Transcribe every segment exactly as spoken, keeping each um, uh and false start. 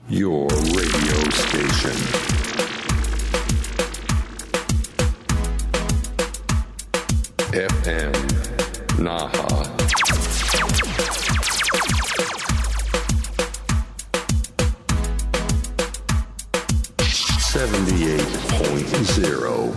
Your radio station.エフエム Naha. seventy-eight point zero.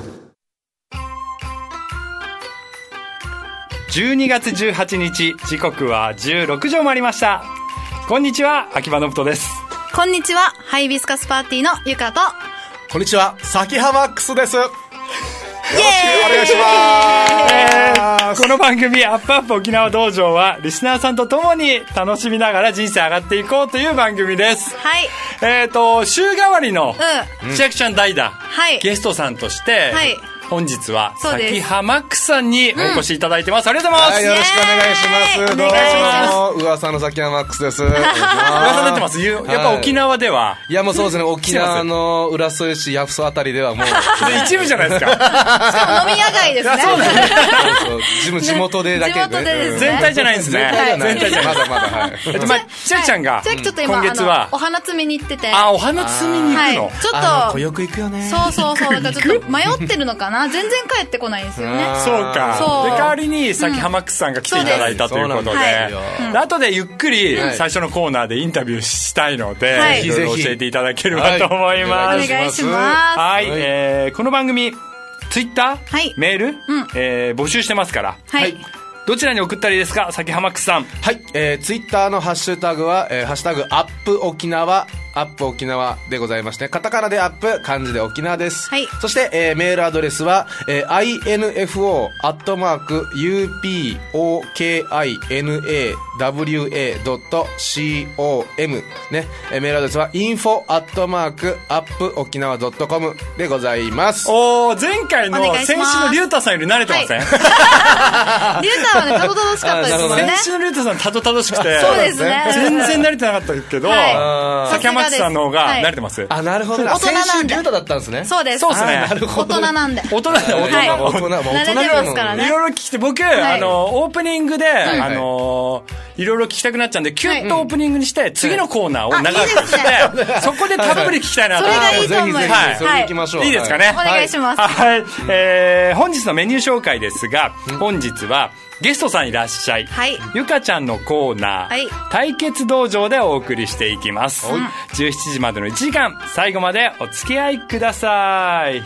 じゅうにがつじゅうはちにち、時刻はじゅうろくじを回りました。こんにちは、秋葉信人です。 こんにちは、ハイビスカスパーティーのゆかと。 こんにちは、サキハマックスです。よろしくお願いします。 えー、この番組アップアップ沖縄道場はリスナーさんと共に楽しみながら人生上がっていこうという番組です。 はい。 えっ、ー、と週替わりのうん千秋ちゃん代打、 はい、 ゲストさんとして、はい、本日はサキハマックスさんにお越しいただいてます、うん、ありがとうございます、 はい、よろしくお願いします。 どうもお願いします。 噂のサキハマックスです。 噂になってます。やっぱ沖縄では、はい、 いやもうそうですね、沖縄の浦添市八房あたりではもう一部じゃないですか。しかも飲み屋街ですね。 そうなんですね。地元でだけで、ね、 地元でですね。 全体じゃないんですね。 全体じゃない。まだまだ、はい。 えっと、まあ、千秋ちゃんが、 ちょっと今、 今月はお花摘みに行ってて。 あ、お花摘みに行くの、はい、 ちょっと、 よく行くよね。 そうそうそう。だからちょっと迷ってるのかな。全然帰ってこないんですよね。 そうか。 そう。 で、代わりに、サキハマックスさんが来ていただいたということで、で後でゆっくり最初のコーナーでインタビューしたいので、はい、いろいろ教えていただければと思います。 はい、お願いします。 はい、えー、この番組、ツイッター、 はい、 メール、 うん、 えー、募集してますから、 はい、 どちらに送ったらいいですか、サキハマックスさん。 はい、えー、ツイッターのハッシュタグは、えー、ハッシュタグアップ沖縄、アップ沖縄でございまして、カタカナでアップ、漢字で沖縄です。 はい。 そして、えー、メールアドレスは、えー、アイエヌエフオー アットマーク ユーピーオーケーアイエヌエーダブリューエードットコム ね、えー、メールアドレスは インフォ アットマーク アップ沖縄 ドットコム でございます。 おー、前回の先週のリュウタさんより慣れてません？ はい、リュウタはね、たどたどしかったですよね。 先週のリュウタさんたどたどしくて、 そうですね。 全然慣れてなかったけど、はい、サキハマックスさんの方が慣れてます。はい、 あ、なるほど。 大人なんで。 先週リュウタだったんですね。 そうです。 そうですね。 なるほど。大人なんで。 大人で、大人。 はい、 大人、大人。 慣れてますからね。 いろいろ聞きて、僕、はい、あの、オープニングで、はい、あの、いろいろ聞きたくなっちゃうんで、キュッとオープニングにして、はい、次のコーナーを長くして、はい、そこでたっぷり聞きたいなと。 それがいいと思います。 はい。それ行きましょう。 いいですかね。 お願いします。 はい。えー、本日のメニュー紹介ですが、本日は、ゲストさんいらっしゃい、 はい、 ゆかちゃんのコーナー、はい、対決道場でお送りしていきます、うん、じゅうしちじまでのいちじかん、最後までお付き合いください。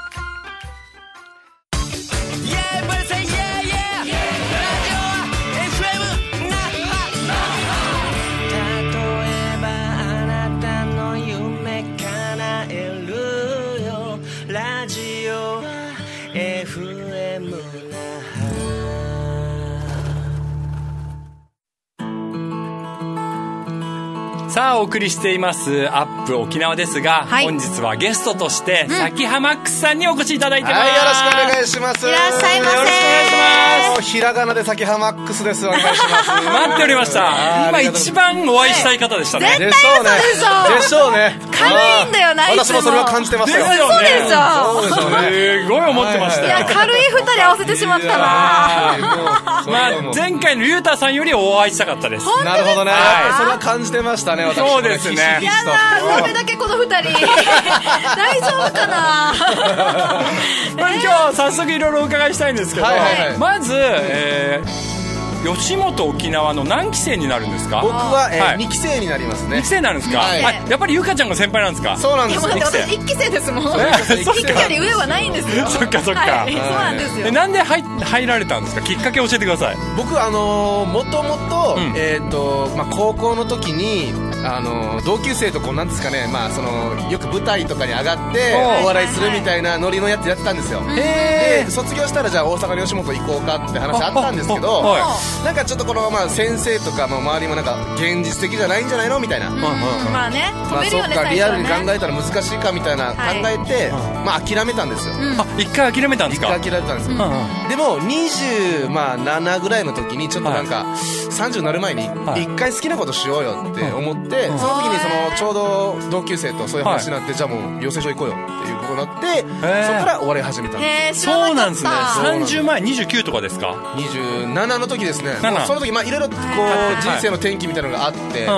さあお送りしていますアップ沖縄ですが、はい、本日はゲストとしてサキハマックスさんにお越しいただいてます。 はい、よろしくお願いします。 いらっしゃいませ。 よろしくお願いします。 ひらがなでサキハマックスです。お願いします。 待っておりました。今一番お会いしたい方でしたね。 絶対嘘でしょ。 でしょうね。 軽いんだよな。 私もそれは感じてましたよ。 ですよね。 そうでしょ。 すごい思ってました。 いや、軽い二人合わせてしまったな。 まあ前回のリュウタさんよりお会いしたかったです。 なるほどね。それは感じてましたね。私そうですね。 やだ、それだけこの二人大丈夫かな。 まあ今日は早速いろいろお伺いしたいんですけど、はいはいはい、まず、えー吉本沖縄の何期生になるんですか？ 僕は、えーはい、にきせいになりますね。 にきせいになるんですか？はい、あ、やっぱりゆかちゃんが先輩なんですか？ そうなんですよ。 いや、私いっきせいですもん。いっきより上はないんですよ。 そっかそっか、 はい、そうなんですよ。 なんで 入, 入られたんですか？きっかけ教えてください。 僕あのー、もともと、うん、えーとまあ、高校の時にあのー、同級生とこうなんですかね、まあ、そのよく舞台とかに上がってお笑いするみたいなノリのやつやってたんですよ。へで卒業したらじゃあ大阪の吉本行こうかって話あったんですけど、はい、なんかちょっとこの、まあ、先生とかも周りもなんか現実的じゃないんじゃないのみたいな、うんうん、 まあね、 まあ、そっかリアルに考えたら難しいかみたいな考えて、はい、まあ、諦めたんですよ、うん、 あ、一回諦めたんですか？ 一回諦めたんですよ、うんうん、でもにじゅうななぐらいの時にちょっとなんか、はい、さんじゅうになる前に一回好きなことしようよって思って、はい、その時にそのちょうど同級生とそういう話になって、はい、じゃあもう養成所行こうよっていうことになって、そこからお笑い始めたんです。 そうなんですね。さんじゅうまえにじゅうきゅうとかですか？ にじゅうななの時ですね。もうその時まあいろいろこう人生の転機みたいなのがあって、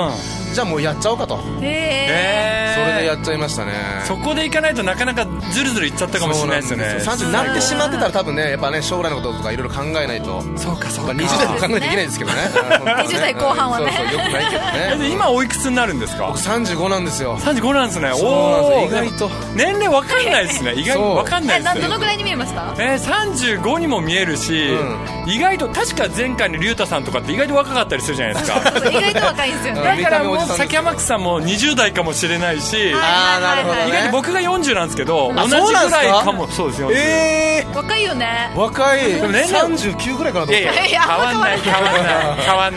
じゃあもうやっちゃおうかと、 へそれでやっちゃいましたね。 そこで行かないとなかなかずるずるいっちゃったかもしれないですよね。 さんじゅうになってしまってたら多分ね、やっぱね将来のこととかいろいろ考えないと。 そうかそうか、 にじゅう代も考えていけないですけどね。 にじゅう代後半はね、 そうそうよくないけどね。 今おいくつになるんですか？ 僕さんじゅうごなんですよ。 さんじゅうごなんですね。 そうなんですよ。意外と年齢わかんないですね。意外とわかんないですね。 どのぐらいに見えました？ えー、さんじゅうごにも見えるし、うん、意外と確か前回の龍太さんとかって意外と若かったりするじゃないですか。 意外と若いんですよね。 だからもう崎山さんもにじゅう代かもしれないし、 あーなるほどね、 意外と僕がよんじゅうなんですけど、同じぐらいかも。そうですよ。 えー、若いよね。 若い。 でも年さんじゅうきゅうぐらいかなと思った。 いやいや変わんない変わんない変わん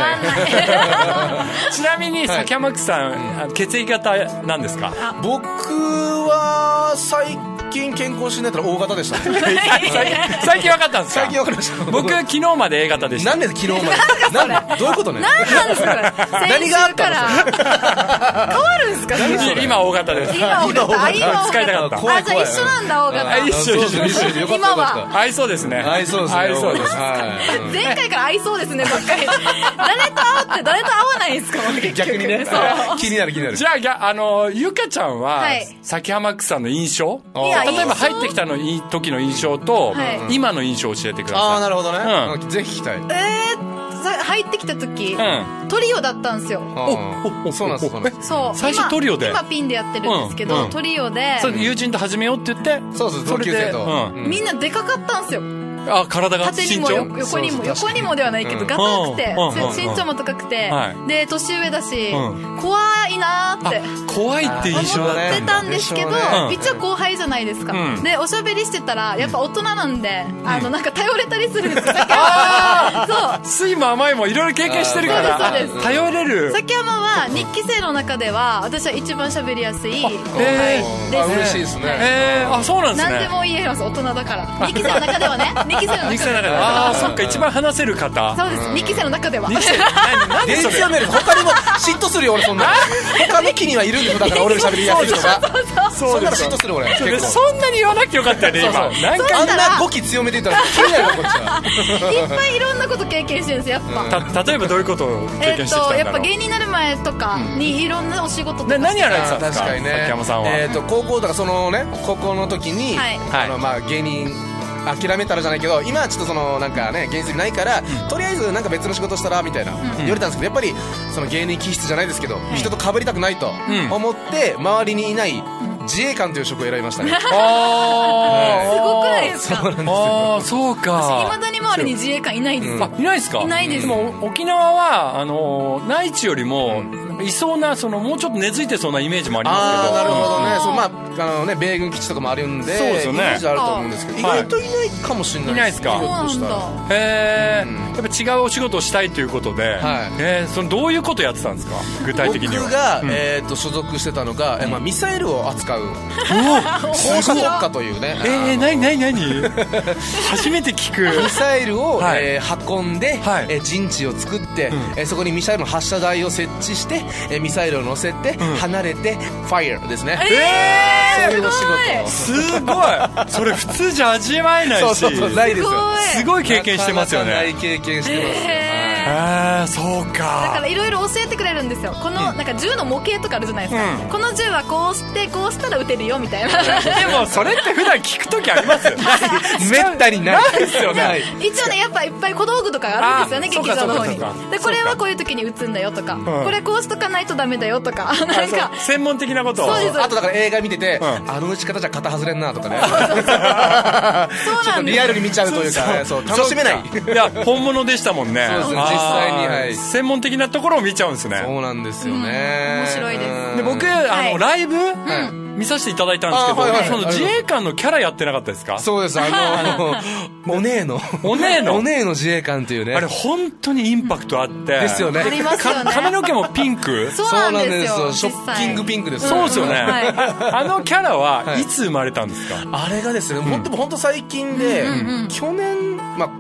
ないちなみに崎山さん、はい、血液型なんですか？ 僕は最近健康診断やったら O 型でした。 最近分かったんですか？ 最近分かりました。 僕昨日まで A 型でした。 なんで昨日までなんでどういうことね。 何なんですか？ 何があったの？ 変わるんですか？ 今 O 型です。 今 O 型。今使いたかった。 あ、じゃあ一緒なんだ O 型。 一緒一緒一緒。 今は合いそうですね。 合いそうですね。 合いそうです。 前回から合いそうですねばっかり。誰と会って誰と会わないんですか？ 逆にね。気になる気になる。 じゃああのゆかちゃんは崎山さんの印象、例えば入ってきたの時の印象と今の印象を教えてください。 ああなるほどね。ぜひ聞きたい。 えー入ってきた時、うん、トリオだったんですよ。 おおそうなんですかね。 そう最初トリオで今, 今ピンでやってるんですけど、うんうん、トリオでそれ友人と始めようって言って、 そうそう同級生と、 うん、みんなでかかったんですよ。 あ、体が縦にも横にも横にもではないけどガタくて、身長も高くて、で年上だし怖いなーって怖いって印象だってたんですけど、一応後輩じゃないですか。でおしゃべりしてたらやっぱ大人なんで、あのなんか頼れたりするんですよ。 そう酸いも甘いもいろいろ経験してるから頼れる。 崎山は日記生の中では私は一番しゃべりやすい後輩です。 嬉しいですね。 えー、あ、そうなんですね。 何でも言えます。大人だから日記生の中ではね。日記生の中では。ああ、そっか、一番話せる方。 そうです。日記生の中では。 日記生何電子メール他にも嫉妬するよ俺そんな。他の木にはいるんだよ。だから俺が喋りやすいとか。そんなの嫉妬する俺。 そんなに言わなきゃよかったよね今。なんかあんな語気強めて言ったら気になるこっちは。 いっぱいいろんなこと経験してるんですやっぱ。例えばどういうことを経験してきたんだろう。 やっぱ芸人になる前とかにいろんなお仕事とか。 何やられてたんですか？ 確かにね。 崎山さんは。 えっと高校とかそのね高校の時にあのまあ芸人諦めたらじゃないけど今はちょっとそのなんかね現実ないから、うん、とりあえずなんか別の仕事したらみたいな、うん、言われたんですけどやっぱりその芸人気質じゃないですけど、うん、人と被りたくないと思って周りにいない自衛官という職を選びましたね。あすごくないですか？ そうなんですよ。あそうか。 私未だに周りに自衛官いないです。 うん、あいないですか？ いないです。 でも沖縄はあの内地よりもいそうなそのもうちょっと根付いてそうなイメージもありますけど。 あなるほどね。そうまああのね米軍基地とかもあるんで、そうですよね。イメージあると思うんですけど、意外といないかもしれない。 いないですか？ そうなんだ。 へえ、うん。やっぱ違うお仕事をしたいということで、はい、えー、そのどういうことやってたんですか？具体的には。 僕が、うん、えっと所属してたのが、えまあミサイルを扱う。放射特化というね。 えー、なになになに初めて聞く。 ミサイルを、はいえー、運んで、はいえー、陣地を作って、うんえー、そこにミサイルの発射台を設置して、えー、ミサイルを乗せて、うん、離れてファイヤーですね。 えー、 そういうお仕事。 すごい。それ普通じゃ味わえないし。 そうそうそうないですよ。 すごい経験してますよね。 ない経験してます。えーあーそうか。 だからいろいろ教えてくれるんですよ。このなんか銃の模型とかあるじゃないですか、うん、この銃はこうしてこうしたら撃てるよみたいな。 でもそれって普段聞くときありますよ。 めったにないですよね。 一応ねやっぱいっぱい小道具とかあるんですよね劇場の方に。でこれはこういう時に撃つんだよとか、うん、これこうしとかないとダメだよとかなんか専門的なことを。 そうです。 あとだから映画見てて、うん、あの撃ち方じゃ型外れんなとかね。ちょっとリアルに見ちゃうというか、ね、そう楽しめない。 いや本物でしたもんね。 そうですね実際に、はい、 専門的なところを見ちゃうんですね。 そうなんですよね、 うん、面白いです。 で僕あの、はい、ライブ、うん見させていただいたんですけど、はいはいはい、その自衛官のキャラやってなかったですか？ そうです。あのお姉のお姉のお姉の自衛官というね、 あれ本当にインパクトあって、うん、 ですよね。 ありますよね。 髪の毛もピンク。 そうなんですよ。 ショッキングピンクです。 そうですよね、はい、あのキャラはいつ生まれたんですか？ はい、あれがですね、うん、ほんとほんと最近で、うんうん、去年まあい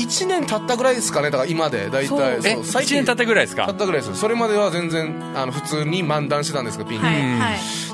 いちねん経ったぐらいですかね。だから今で大体えいちねん経ったぐらいですか。 経ったぐらいです。それまでは全然あの普通に漫談してたんですけど、ピンに、はいはい、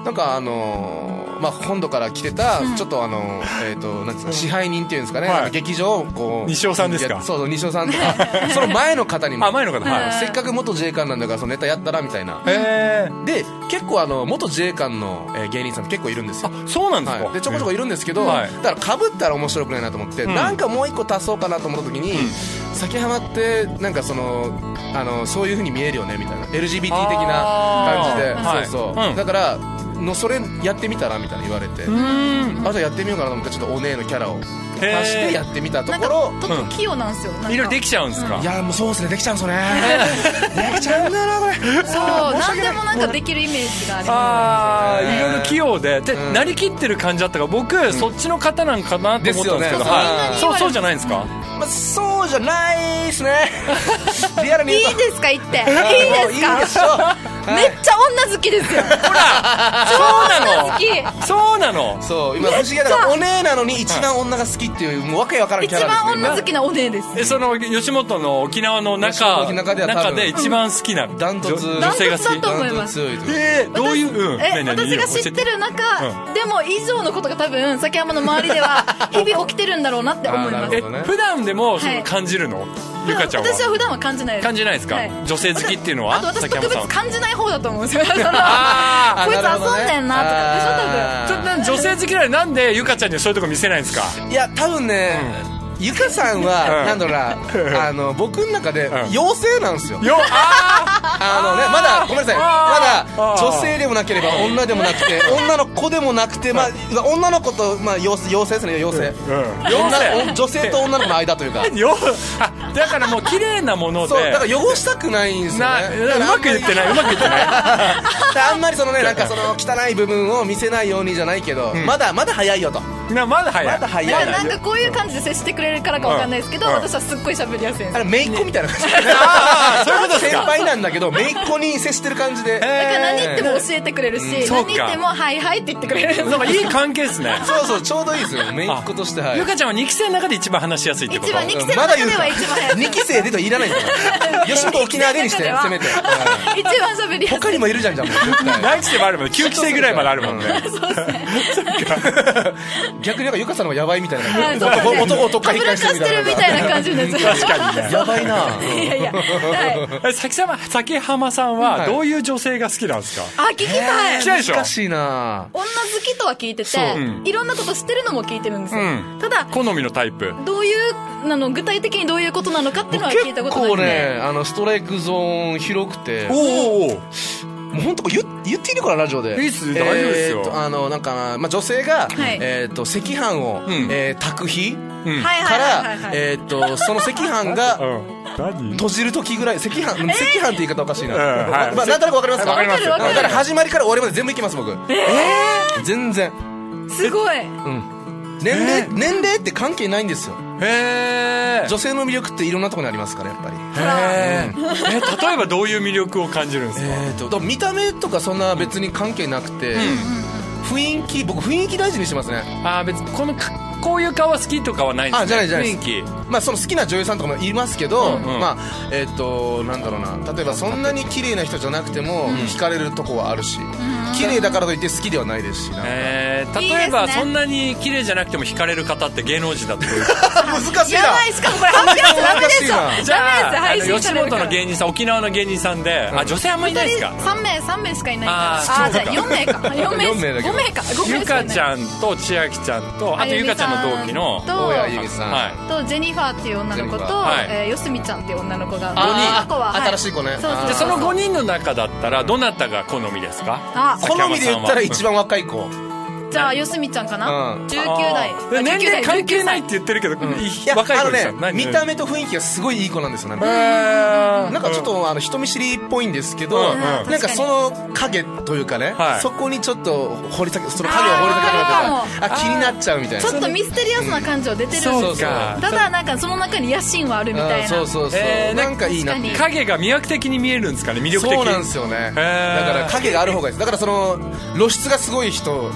なんかあのー、まあ本土から来てた、うん、ちょっとあのえっ、ー、となんですか、支配人っていうんですかね、はい、劇場をこう西尾さんですか。 そうそう西尾さんとかその前の方にもあ前の方、 はい、せっかく元自衛官なんだからそのネタやったらみたいな。へー。で結構あの元自衛官の、えー、芸人さん結構いるんですよ。 あそうなんですか、 はい、でちょこちょこいるんですけど、はい、だから被ったら面白くないなと思って、うん、なんかもう一個足そうかなと思った時に、うん、崎浜ってなんかそのあのそういう風に見えるよねみたいな エルジービーティー 的な感じで、はい、そうそう、うん、だからのそれやってみたらみたいな言われて、あじゃあやってみようかなと思ってちょっとお姉のキャラを足してやってみたところ、 ちょっと器用なんですよ。 いろいろできちゃうんですか。 いやもうそうですね、できちゃうんですよねできちゃうんだなこれ。 そう何でもなんかできるイメージがあります。 ああいろいろ器用でで、うん、なりきってる感じだったから僕、うん、そっちの方なんかなと思ったんですけど、 ですよね、 はい、そうそうじゃないんですか。 まあ、そうじゃないですねリアルにいいですか言っていいですか。 いいでしょ、はい、 めっちゃ女好きですよほらそうなの好きそうなのそう今不思議だからお姉なのに一番女が好きっていうもうわけわからんキャラです、ね、 一番女好きなお姉です。 えその吉本の沖縄の中中で一番好きなダントツ女性が好きだと思います。 えどういう、うん、 え私が知ってる中でも以上のことが多分崎山の周りでは日々起きてるんだろうなって思います。 え普段でもその感じるの、はい、ゆかちゃんは。 私は普段は感じないです。 感じないですか、はい、女性好きっていうのは。 あと私特別感じない方だと思うんですよそのあこいつ遊んでんなとかでしょ多分。 ちょっと女性好きなのになんでゆかちゃんにはそういうとこ見せないんですか。 いや多分ね、うんゆかさんは、うん、なんだろうなあの僕の中で妖精なんですよ、うん、よああのねまだごめんなさいまだ女性でもなければ女でもなくて女の子でもなくて、まあ、女の子と、まあ、妖精妖精ですね妖精、うん、女性と女の子の間というかよだからもう綺麗なものでそうだから汚したくないんですよね。 うまく言ってないうまく言ってないあんまりそのねなんかその汚い部分を見せないようにじゃないけど、うん、まだまだ早いよとなまだ早いまだ早いなんかこういう感じで接してくれるからかわかんないですけど、うん、私はすっごい喋りやすいんです。 あれ姪っ子みたいな感じ、ね、 あそういうことですか。 先輩なんだけど姪っ子に接してる感じでだから何言っても教えてくれるし、うん、何言ってもはいはいって言ってくれる。 なんかいい関係ですねそうそうちょうどいいですよ姪っ子として。はい、 ゆかちゃんはにき生の中で一番話しやすいってこと。 一番にき生の中では一番早いにき生でといらないんだから吉本沖縄でにしてせめて一番喋りやすい。 他にもいるじゃんじゃんもう何期生もあるもんきゅうき生ぐらいまであるもんねそうですね逆になんかゆかさんの方がやばいみたいな男をとっかひっかしてるみたいなみたいな感じです確かにねやばいないやいや、はい、 崎様崎浜さんはどういう女性が好きなんですか。 あ聞きたい。 聞きたいでしょ。 難しいな。 女好きとは聞いてて、うん、いろんなこと知ってるのも聞いてるんですよ、うん、ただ好みのタイプどういうあの具体的にどういうことなのかっていうのは聞いたことないんで。 結構ねあのストライクゾーン広くておおもう本当言, 言っていいのかなラジオで。 いいっす大丈夫ですよ。 えー、とあのなんか、まあ、女性が、はいえー、と赤飯を、うんえー、炊く日、うん、からえー、とその赤飯が閉じる時ぐらい赤飯、えー、赤飯って言い方おかしいな、うんはいまあ、なんとなく分かりますか。 分かりますよ。 だから始まりから終わりまで全部いきます僕。 えー、 全然すごい、 うん年齢、えー、年齢って関係ないんですよ。へ女性の魅力っていろんなところにありますからやっぱり。 へえ例えばどういう魅力を感じるんですか。 えーと見た目とかそんな別に関係なくて、うん、雰囲気僕雰囲気大事にしてますね。 あ別にこのこういう顔は好きとかはないんですね。 あじゃないじゃない雰囲気まあその好きな女優さんとかもいますけど、うんうん、まあえっ、ー、となんだろうな例えばそんなに綺麗な人じゃなくても惹かれるとこはあるし、うん綺麗だからといって好きではないですしなんか、 えー、例えばいい、ね、そんなに綺麗じゃなくても惹かれる方って芸能人だと難しいな。 やばいしかもこれ発表しちゃダメですよ。 じゃあ吉本の芸人さん沖縄の芸人さんで、うん、あ女性あんまりいないですか。 さん名さん名しかいないからああじゃあよん名かよん名ご名かゆかちゃんと千秋ちゃんとあとゆかちゃんの同期の大谷由実さん、 はい、とジェニファーっていう女の子と、はいえー、よすみちゃんっていう女の子がごにんは新しい子ね。 そうそうでそのごにんの中だったらどなたが好みですか。 あ好みで言ったら一番若い子じゃあよすみちゃんかな、うん、じゅうきゅう代年齢関係ないって言ってるけど、うん、若い子ですよ、 ね、見た目と雰囲気がすごいいい子なんですよ。なんかなんかちょっとあの人見知りっぽいんですけど、うんうん、なんかその影というかね、はい、そこにちょっと掘り下げその影を掘り下げるとか気になっちゃうみたいなちょっとミステリアスな感情出てるんですよ、うん、ただなんかその中に野心はあるみたいな。 そうそうそう、えー、なんかいいなって影が魅惑的に見えるんですかね。魅力的。 そうなんですよね。だから影がある方がいいです。だからその露出がすごい人とか、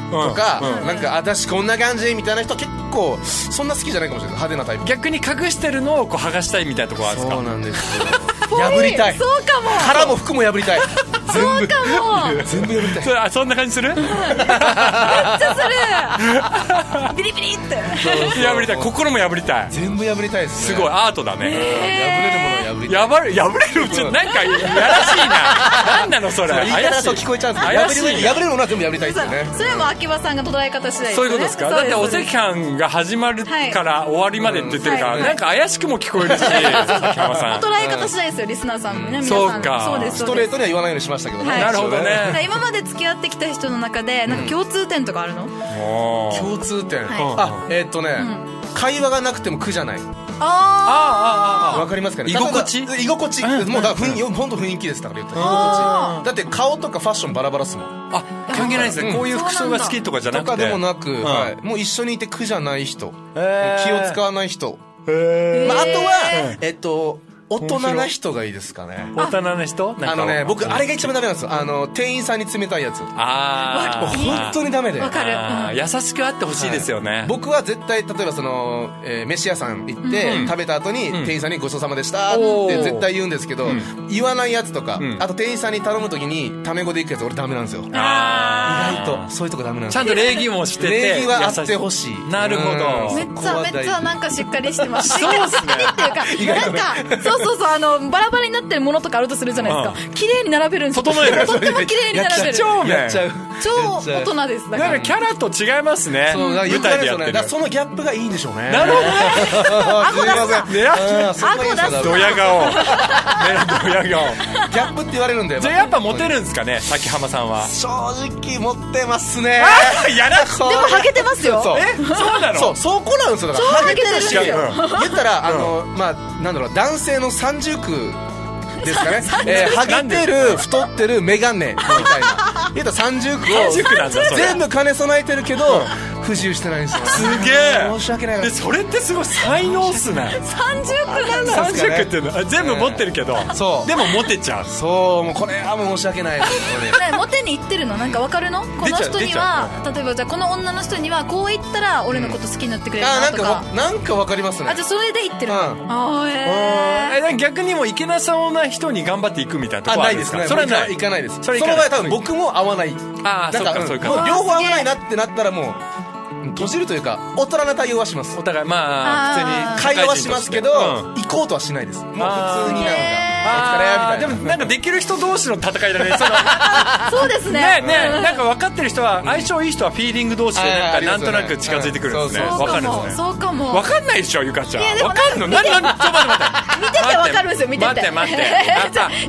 か、うん、なんか私こんな感じみたいな人は結構そんな好きじゃないかもしれない。派手なタイプ。 逆に隠してるのをこう剥がしたいみたいなところあるんですか？ そうなんですよ破りたい。 そうかも。 殻も服も破りたい。全部そうかも。 全部破りたい。 そ, あそんな感じする？めっちゃする。ビリビリって破りたい。心も破りたい。 全部破りたいです、 ね、すごいアートだね。 破れるものを破りたい。 破る破れるうちなんかやらしいな。なんなのそれ。 言い方そう聞こえちゃうんですけど、破れる破れるものは全部破りたいですよね。 それも秋葉さんが捉え方次第ですね。 そういうことですか。だってお赤飯が始まるから終わりまでって言ってるから、はい、なんか怪しくも聞こえるし。秋葉さん。 捉え方次第ですよリスナーさんもね。 そうか。 そうです。 ストレートには言わないようにしましたけどね。 なるほどね。 今まで付き合ってきた人の中でなんか共通点とかあるの？ 共通点。あ、えっとね、会話がなくても苦じゃない。 ああ、わかりますかね。 居心地？ 居心地。もうだから本当雰囲気ですから言ったら居心地。だって顔とかファッションバラバラっすもん。 あ、関係ないですね。こういう服装が好きとかじゃなくて。 とかでもなく、もう一緒にいて苦じゃない人、気を使わない人。まああとはえっと。大人な人がいいですかね。 大人な人？ あのね、僕あれが一番ダメなんですよ。あの店員さんに冷たいやつ。 ああ、本当にダメで。 わかる。 優しくあってほしいですよね。 僕は絶対例えばその飯屋さん行って食べた後に店員さんにごちそうさまでしたって絶対言うんですけど、言わないやつとか、あと店員さんに頼む時にタメ語で行くやつ俺ダメなんですよ。意外とそういうとこダメなんですよ。 ちゃんと礼儀もしてて、 礼儀はあってほしい。 なるほど。 めっちゃめっちゃなんかしっかりしてます。 そうですね。 っていうか、なんかそうそうそうあの。バラバラになってるものとかあるとするじゃないですか。綺麗に並べるんですよ。 整える。 とっても綺麗に並べる。 超ね。 超大人です。 だからキャラと違いますね。 そうだ舞台でやってる。だからそのギャップがいいんでしょうね。 なるほどね。 あこだすな。 あこだすな。ドヤ顔。ドヤ顔。 ギャップって言われるんだよ。 じゃあやっぱモテるんですかね、崎浜さんは。 正直モテますね。 やらでもハゲてますよ。 え、そうなの？ そう、そこなんですよ。だからハゲてるし。 言ったらあのまあなんだろう男性の三重苦。ですかね、えー、ハゲてる太ってるメガネみたいな言うと三重苦を全部兼ね備えてるけど不自由してないんですよ。 すげえ申し訳ない。 でそれってすごい才能っすね。 三重苦なんだ。 三重苦っていうの全部持ってるけど、そうでもモテちゃう。 そうもうこれはもう申し訳ないです。 モテに行ってるのなんか分かるの？この人には例えばじゃあこの女の人にはこう言ったら俺のこと好きになってくれるなとか。 なんか分かりますね。 あじゃあそれで言ってる。 あえ逆にもいけなそうな人に頑張っていくみたいなところあるんですか？ それはない。いかないです。その場合多分僕も合わない。 ああそうかそうか。 両方合わないなってなったらもう閉じるというか大人な対応はします。 お互いまあ普通に会話はしますけど行こうとはしないです。もう普通になのがお疲れみたいな。 でもなんかできる人同士の戦いだね。 そうですね。 ねねなんか分かってる人は相性いい人はフィーリング同士でなんかなんとなく近づいてくるんですね。分かるんですね。 そうかも。 分かんないでしょゆかちゃん。分かんの？何何？ちょっと待って待って。 見てて分かるんですよ。見てて。 待って待って。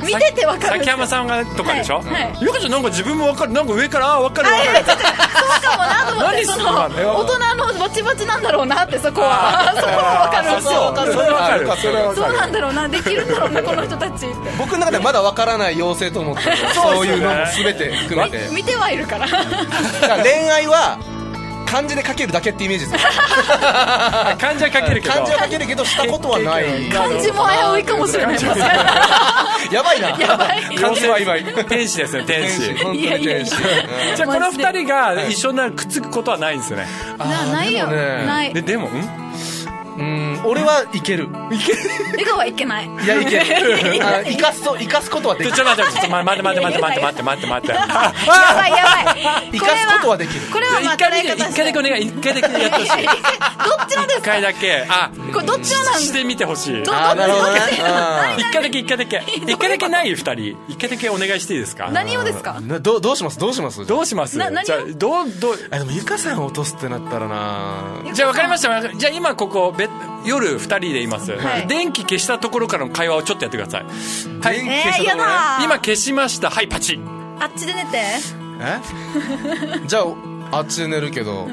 見てて分かる。 崎山さんがとかでしょ。ゆかちゃんなんか自分も分かる。なんか上からあ分かる分かる。 そうかもなと思って。その大人のバチバチなんだろうなってそこは。そこは分かる。 そう分かる。それ分かる。 そうなんだろうなできるんだろうなこの人たちって。 僕の中でまだ分からない妖精と思ってそういうのも全て含めて見てはいるから。 恋愛は漢字で書けるだけってイメージです。 漢字は書けるけど漢字は書けるけどしたことはない。 漢字も危ういかもしれない。 やばいな。 やばい。 漢字は今天使ですね天使。 本当に天使。 じゃあこの二人が一緒になるくっつくことはないんですよね。 ないよ。ない。 ででもんうん俺はいける。いける。 笑顔はいけない。 いやいける。生かすと生かすことはできる。 ちょっと待って待って待って待って待って待って待って待って。やばいやばい。 生かすことはできる。 これは一回だけ一回だけお願い一回だけやってほしい。 どっちのですか？ 一回だけあこれどっちのなんしてみてほしい。 あなるほどね。 一回だけ一回だけ一回だけない二人一回だけお願いしていいですか？ 何をですか？ どどうしますどうしますどうします？じゃあどうどうでもゆかさん落とすってなったらな。 じゃあ分かりました。じゃあ今ここ夜ふたりでいます、はい、電気消したところからの会話をちょっとやってください。 はい、えー、やだ今消しました。はいパチあっちで寝て。 えじゃああっちで寝るけど、うん、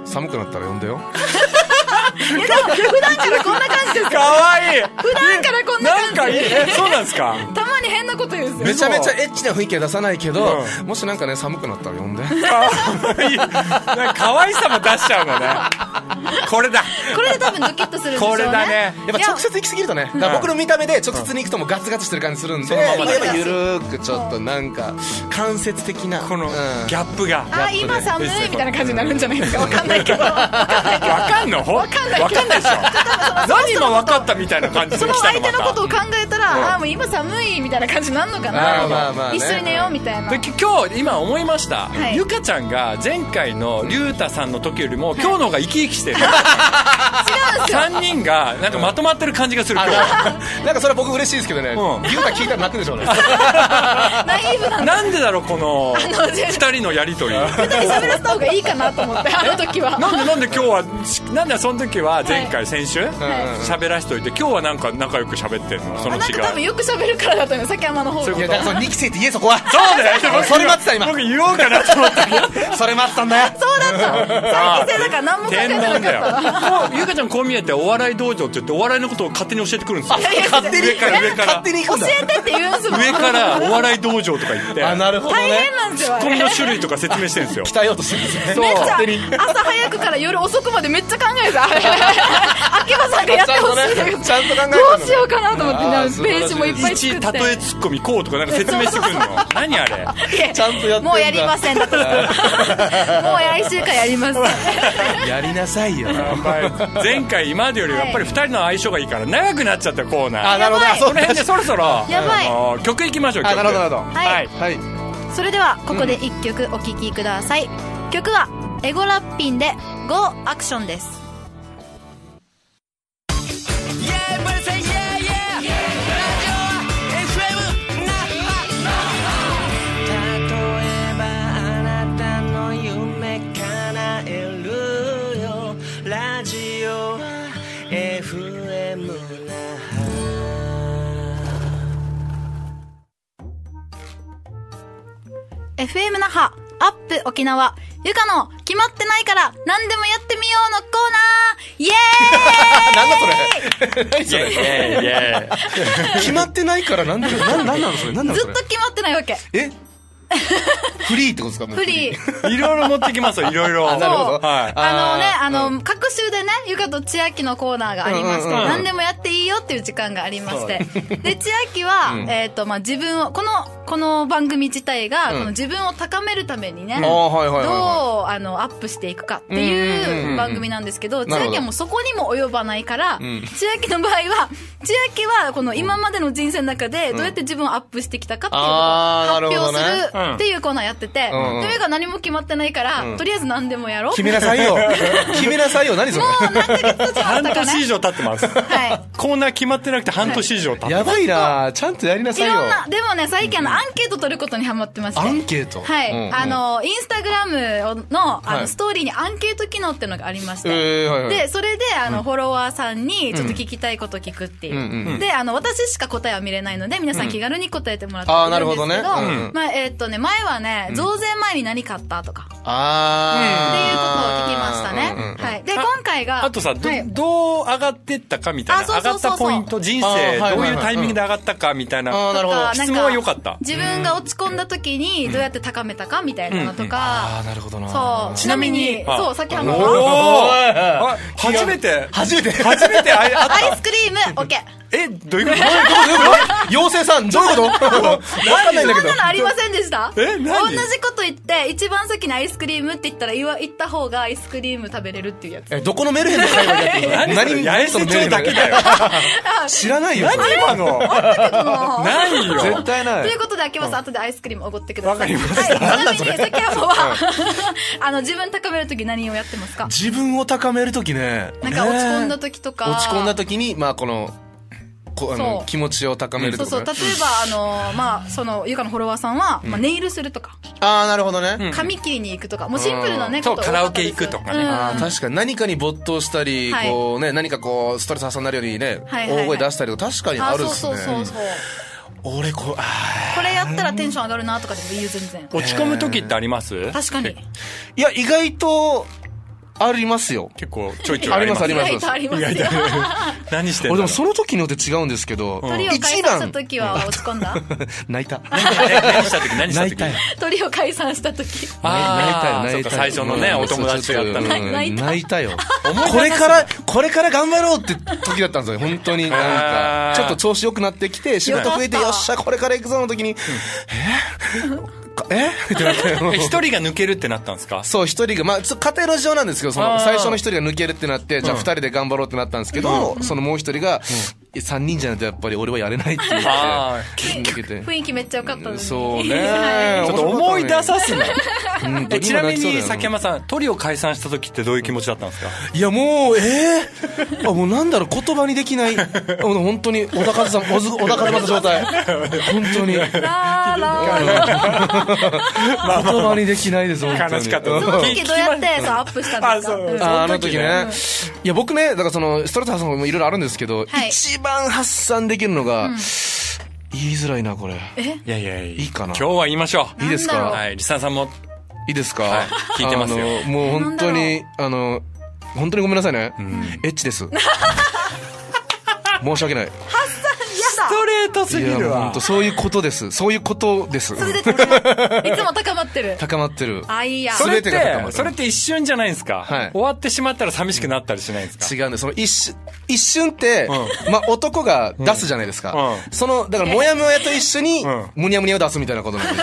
寒くなったら呼んでよ。 いやでも普段からこんな感じですか？ かわいい。 普段からこんな感じ。 なんかいい。えそうなんですか？ たまに変なこと言うんですよ。 めちゃめちゃエッチな雰囲気は出さないけど、うん、もしなんかね寒くなったら呼んで可愛さも出しちゃうのね。これだこれで多分ドキッとするんでしょうね。 これだね。 やっぱ直接行き過ぎるとね、だから僕の見た目で直接に行くともうガツガツしてる感じするんで、やっぱゆるーくちょっとなんか間接的なこのギャップが、 あ今寒いみたいな感じになるんじゃないですか。わかんないけどわかんのわかんないけどでしょ。何今分かったみたいな感じで来たの。 その相手のことを考えたら、あもう今寒いみたいな感じになるのかな、一緒に寝ようみたいな。 今日今思いました、ゆかちゃんが前回のりゅうたさんの時よりも今日の方が生き生きしてる。違うんですよ。さんにんがなんかまとまってる感じがする。なんかそれは僕嬉しいですけどね、りゅうた聞いたら泣くでしょうね。 ナイーブなんだ。 なんでだろうこのふたりのやりとり。 ふたり喋らせた方がいいかなと思って、あの時は。 なんでなんで今日はなんでその時は前回先週喋らしといて、今日はなんか仲良く喋ってるの。その違い。 なんか多分よく喋るからだったのよ、崎山の方が。 いやだからそのにき生って言えそこは。 そうだよ。 それ待ってた今。 僕言おうかなと思ったけど。 それ待ったんだよ。 そうだった。さんき生だから何も考えてなかった。 ゆかちゃんこう見えてお笑い道場って言ってお笑いのことを勝手に教えてくるんですよ。 勝手に上から上から勝手に行くんだ。 教えてって言うんですもん。 上からお笑い道場とか言って。 あなるほどね。 大変なんですよ。 ツッコミの種類とか説明してるんですよ。 鍛えようとしてるんですね。 めっちゃ朝早くから夜遅くまでめっちゃ考えた。秋葉さんがやってほしい。 ちゃんと考えて。 どうしようかなと思ってページもいっぱい作って。 例えツッコミこうとかなんか説明してくるの。何あれ。 ちゃんとやってんだ。 もうやりませんだと。もう来週からやります。 やりなさいよ。 前回今までよりやっぱりふたりの相性がいいから長くなっちゃったコーナー。 あなるほど。 その辺でそろそろやばい曲いきましょう。 あなるほどなるほど。はいはい。それではここでいっきょくお聴きください。曲はエゴラッピンで Go アクションです。エフエム 那覇アップ沖縄ゆかの決まってないから何でもやってみようのコーナーイエーイ。 なんだそれ。何それ。 イエーイイエーイ。 決まってないから何でも何なのそれ。何なのそれ。 ずっと決まってないわけ。 えフリーってことですか。 フリー。 いろいろ持ってきますよ。いろいろ。 なるほど。 はい。 あのね、あの、各週でね、ゆかと千秋のコーナーがありまして、何でもやっていいよっていう時間がありまして。で、千秋は、えっと、まあ、自分を、この、この番組自体が、この自分を高めるためにね、どう、あの、アップしていくかっていう番組なんですけど、千秋はもうそこにも及ばないから、千秋の場合は、千秋は、この今までの人生の中で、どうやって自分をアップしてきたかっていうことを発表するっていうコーナーやってて、それが何も決まってないから、とりあえず何でもやろう。 決めなさいよ。決めなさいよ。何それ。 もう何ヶ月経ちましたかね。半年以上経ってます。はい。コーナー決まってなくて半年以上経ってます。 やばいな。ちゃんとやりなさいよ。 いろんな、でもね、最近あの、アンケート取ることにハマってまして。 アンケートはい。あの、インスタグラムの、あの、ストーリーにアンケート機能っていうのがありまして。で、それで、あの、フォロワーさんにちょっと聞きたいこと聞くっていう。で、あの、私しか答えは見れないので、皆さん気軽に答えてもらってるんですけど。あ、なるほどね。まあ、えっとね、前はね、増税前に何買ったとか。あっていうことを聞きましたね。はい。で、今回が。 あとさ、どう上がってったかみたいな。上がったポイント、人生、どういうタイミングで上がったかみたいな。あ、なるほど。質問は良かった。 自分が落ち込んだ時にどうやって高めたかみたいなのとか。 ああ、なるほどな。 そう。ちなみに、そう、さっきはもう。 初めて。 初めて。 初めてアイスクリーム、オッケー。 え、どういうこと妖精さん、どういうことわかんないんだけど。 そんなのありませんでしたえ、何同じこと言って、一番先にアイスクリームって言ったら、言った方がアイスクリーム食べれるっていうやつ。 え、どこのメルヘンの会話でやってるの？ 何八重洲町だけだよ。 知らないよ。 何今のあったけどな。 ないよ。 絶対ない。 ということで、秋葉さん、後でアイスクリームおごってください。 わかりました。 ちなみに、崎山は、あの、自分高めるとき何をやってますか？ 自分を高めるときね。 なんか落ち込んだときとか。 落ち込んだときに、まあ、この、あの気持ちを高めるとか、 そうそう。例えばあのまあそのゆかのフォロワーさんは、まあ、ネイルするとか、 ああなるほどね、 髪切りに行くとか、もうシンプルなね、 そうカラオケ行くとかね、 あ確かに何かに没頭したり、こうね何かこうストレス発散になるようにね、大声出したりとか確かにあるっすね。そうそうそうそう。俺こあこれやったらテンション上がるなとかでも言う全然。 落ち込む時ってあります？ 確かに。 いや意外とありますよ。 結構ちょいちょいあります。 あります、あります。 意外とありますよ。 何してんの？ 俺でもその時によって違うんですけど、 鳥を解散した時は落ち込んだ？ 泣いた。 何した時何した時鳥を解散した時。 ああ、泣いたよ、泣いたよ。最初のね、お友達があったのに。 泣いたよ。これから、これから頑張ろうって時だったんですよ。本当になんか、ちょっと調子良くなってきて、仕事増えて、よっしゃ、これから行くぞの時に、ええってなって。 一人が抜けるってなったんですか？ そう、一人が、まあ、ちょっと家庭の事情なんですけど、その、最初の一人が抜けるってなって、じゃあ二人で頑張ろうってなったんですけど、そのもう一人が、三人じゃないとやっぱり俺はやれないって言って、抜けて。 雰囲気めっちゃ良かったのに。 そうね。 ちょっと思い出さすな。ちなみに、崎山さん、トリを解散した時ってどういう気持ちだったんですか？ いや、もう、ええあ、もうなんだろう、言葉にできない。本当に、小田和さん、小田和正状態。本当に。 ラーラー。 言葉にできないです、本当に。 悲しかった。その時どうやってアップしたんですか？ あの時ね。いや、僕ね、だからその、ストレート発散もいろいろあるんですけど、一番発散できるのが、言いづらいな、これ。 え？ いやいやいいかな。 今日は言いましょう。 いいですか？ はい、リサさんも。 いいですか？ 聞いてますよ。 もう本当に、あの、本当にごめんなさいね。エッチです。申し訳ない。 ストレートすぎるわ。 本当そういうことです。そういうことです。 それで高まっていつも高まってる。 高まってる。 あ、いいや。 それって、それって一瞬じゃないですか。はい。終わってしまったら寂しくなったりしないですか？ 違うんです。その一瞬、一瞬って、まあ男が出すじゃないですか。その、だからもやもやと一緒に、むにゃむにゃを出すみたいなことなんです。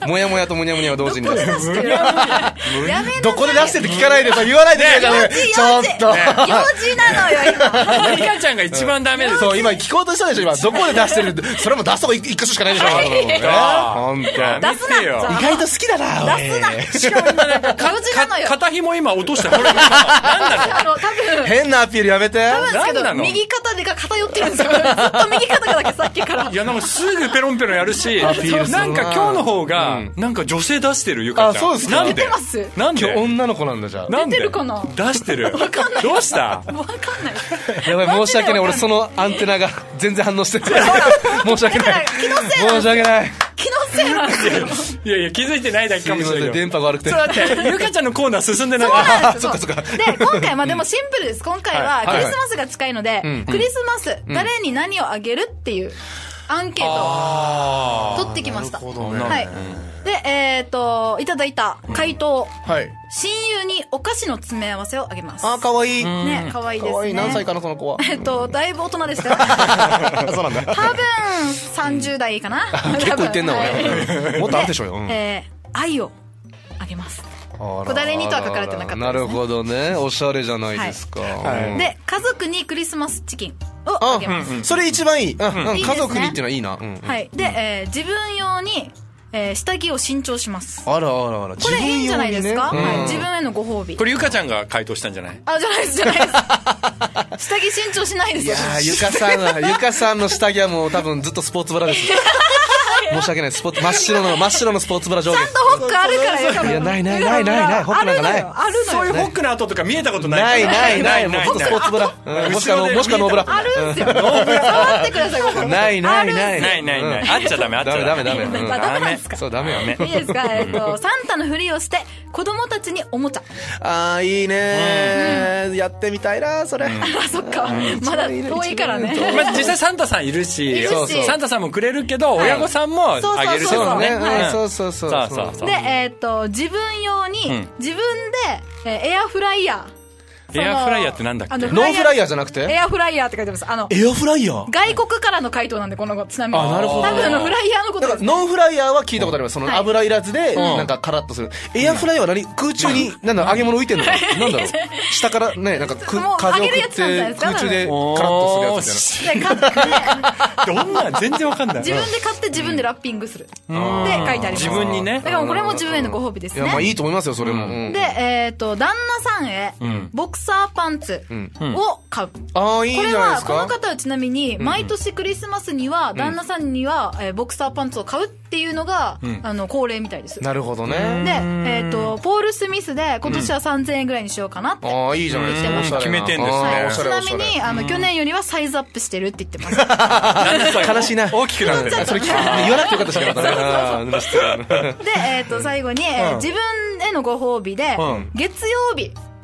もやもやとむにゃむにゃを同時に出す。どこで出してって聞かないでさ、言わないでくれ。ちょっと。 用事なのよ、今。 リカちゃんが一番ダメです。 そう、今聞こうとしたでしょ、今。どこで出してるって。それも出すとこ一箇所しかないでしょ。 本当。 出すなよ。 意外と好きだな。 出すな。しかも今なんか、用事なのよ。 肩紐今落とした。これ、なんなの？ 多分。 変なアピールやめて。 多分ですけど、右肩でが偏ってるんですよ。ずっと右肩がだけさっきから。 いや、なんかすぐペロンペロンやるし、なんか今日の方が、なんか女性出してる、ゆかちゃん。 あ、そうですか。 なんで？ なんで？ 今日女の子なんだ、じゃあ。 なんで？ 出てるかな？ 出してる。 わかんない。 どうした？ わかんない。 やばい、申し訳ない。俺そのアンテナが全然反応してない。申し訳ない。 気のせい。 申し訳ない。 気のせいなんですよ。 いやいや、気づいてないだけかもしれない。 電波が悪くて。 そうだって、ゆかちゃんのコーナー進んでない。 そうなんですよ。そっかそっか。で、今回、まあでもシンプルです。今回はクリスマスが近いので、クリスマス、誰に何をあげるっていうアンケートを取ってきました。はい。で、えっと、いただいた回答。はい。親友にお菓子の詰め合わせをあげます。 あ、かわいい。 ね、かわいいですね。かわいい。 何歳かな、その子は。 えっと、だいぶ大人ですよ。 そうなんだ。 多分、さんじゅう代かな。 結構言ってんな、俺。もっとあるでしょよ。 えー、愛をあげます。こだれにとは書かれてなかったですね。 なるほどね。おしゃれじゃないですか。 で、家族にクリスマスチキンをあげます。 それ一番いい。家族にっていうのはいいな。 はい。で、自分用に、えー、下着を新調します。 あらあらあら。 これいいんじゃないですか？はい。自分へのご褒美。 これゆかちゃんが回答したんじゃない？ あ、じゃないです、じゃないです。下着新調しないですよ。 いやー、ゆかさんは、ゆかさんの下着はもう多分ずっとスポーツブラです。申し訳ない。スポーツ、真っ白の、真っ白のスポーツブラ上下。 ちゃんとホックあるからよ。 いや、ないないないないない。ホックなんかない。 あるのよ。 そういうホックの跡とか見えたことない。 ないないない。もうスポーツブラ。もしくは、もしくはノーブラ。 あるんすよ。触ってください、ここ。 ないないない。 ないないない。あっちゃダメ、あっちゃダメ。ダメダメ。 ダメなんですか？ そう、ダメよね。 いいですか？えっと、サンタのふりをして、子供たちにおもちゃ。 あー、いいね。やってみたいな、それ。 あ、そっか。まだ遠いからね。 まあ、実際サンタさんいるし、サンタさんもくれるけど、親御さんもあげるし。 そうね。そうそうそう。 そうそう。 で、えっと、自分用に、自分で、エアフライヤー。 エアフライヤーってなんだっけ？ ノンフライヤーじゃなくてエアフライヤーって書いてます。あの、 エアフライヤー外国からの回答なんで、このちなみに。 あ、なるほど。 多分あの、フライヤーのことです。 ノンフライヤーは聞いたことあります。その油いらずで、なんかカラッとする。エアフライヤーは何？空中に、なんだろう、揚げ物浮いてんの？なんだろう。下からね、なんか風を送って空中でカラッとするやつみたいな。どんな？全然わかんない。 自分で買って自分でラッピングする。って書いてあります。 自分にね。 だからこれも自分へのご褒美ですね。 いや、まあいいと思いますよ、それも。 で、えっと、旦那さんへ、ボクサーパンツを買う。 ああ、いいじゃないですか。 これは、この方はちなみに、毎年クリスマスには、旦那さんには、えー、ボクサーパンツを買うっていうのが、うん、あの、恒例みたいです。 なるほどね。 で、えっ、ー、と、ポール・スミスで、今年はさんぜんえんぐらいにしようかなって。うん、 ああ、いいじゃないですか。 決めてんですね。 はい、ちなみに、あの、去年よりはサイズアップしてるって言ってます。 悲しいな。 大きくなる。 それ言わなくてよかったしかったね。 で、えっ、ー、と、最後に、えー、自分へのご褒美で、月曜日、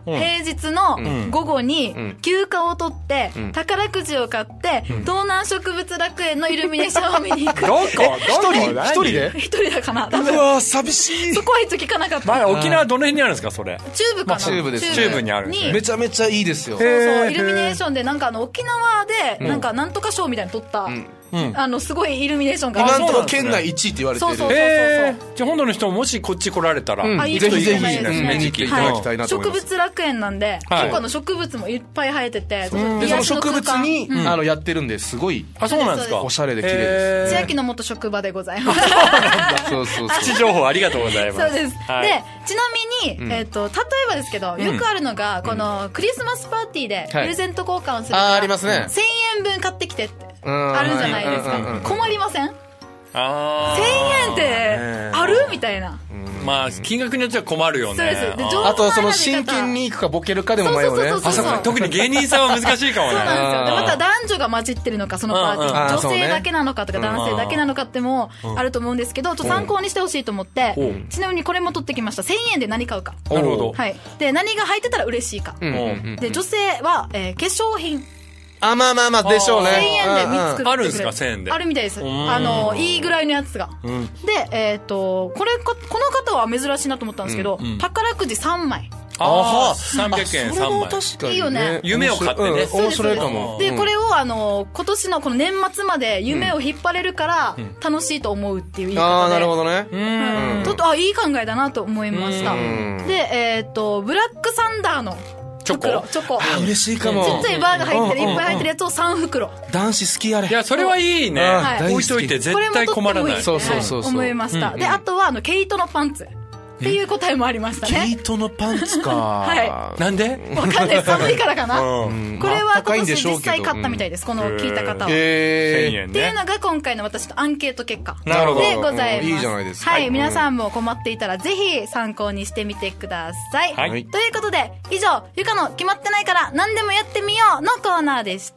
平日の午後に休暇を取って、宝くじを買って、東南植物楽園のイルミネーションを見に行く。 どこ？ 一人一人で一人だかな。 うわ寂しい。 そこは一応聞かなかった。 まあ沖縄どの辺にあるんですかそれ？ 中部かな。 チューブです。 チューブにあるんですね。 めちゃめちゃいいですよ。 そうそうイルミネーションでなんかあの沖縄でなんかなんとか賞みたいなの取った。あのすごいイルミネーションが今のところ県内いちいって言われてる。 そうそうそうそうじゃあ本土の人ももしこっち来られたらぜひぜひぜひ見に行っていただきたいなと思います。 植物楽園なんで結構あの植物もいっぱい生えてて、 でその植物にあのやってるんですごいあそうなんですかおしゃれで綺麗です。 千秋の元職場でございます。 そうそうプチ情報ありがとうございます。 そうです。でちなみにえっと例えばですけどよくあるのがこのクリスマスパーティーでプレゼント交換をするあありますね。 せんえんぶん買ってきてってあるじゃないですか。困りません？ あせんえんってあるみたいな。 まあ金額によっては困るよね。 そうです。であとその真剣に行くかボケるかでも迷うね。 そうそうそうそう。 特に芸人さんは難しいかもね。 そうなんですよ。でまた男女が混じってるのかそのパーティー、女性だけなのかとか男性だけなのかってもあると思うんですけど、ちょっと参考にしてほしいと思って、ちなみにこれも取ってきました。せんえんで何買うか。 なるほど。 はい。で何が入ってたら嬉しいか。で女性はえ化粧品。 あまあまあまあでしょうね。 せんえんでみっつ作ってくれる。 あるんですかせんえんで。 あるみたいです。あのいいぐらいのやつが。でえっとこれこの方は珍しいなと思ったんですけど、宝くじさんまい。 ああさんびゃくえんさんまい。 確かにいいよね。 夢を買ってね。 面白いかも。 でこれをあの今年のこの年末まで夢を引っ張れるから楽しいと思うっていう言い方で。 ああなるほどね。 うん。ちょっとあいい考えだなと思いました。でえっとブラックサンダーのチョコチョコあ嬉しいかも。 ちっちゃいバーが入ってるいっぱい入ってるやつをさんふくろ。 男子好きやれ。 いやそれはいいね。置いといて絶対困らない。 そうそうそう思いました。であとはあの毛糸のパンツっていう答えもありましたね。 毛糸のパンツか。 はい。 なんで？ わかんない。寒いからかな。これは今年実際買ったみたいです。この聞いた方は。 せんえんね。 っていうのが今回の私のアンケート結果なるほどでございます。 いいじゃないですか。 はい。皆さんも困っていたらぜひ参考にしてみてください。 はい。 ということで以上ゆかの決まってないから何でもやってみようのコーナーでした。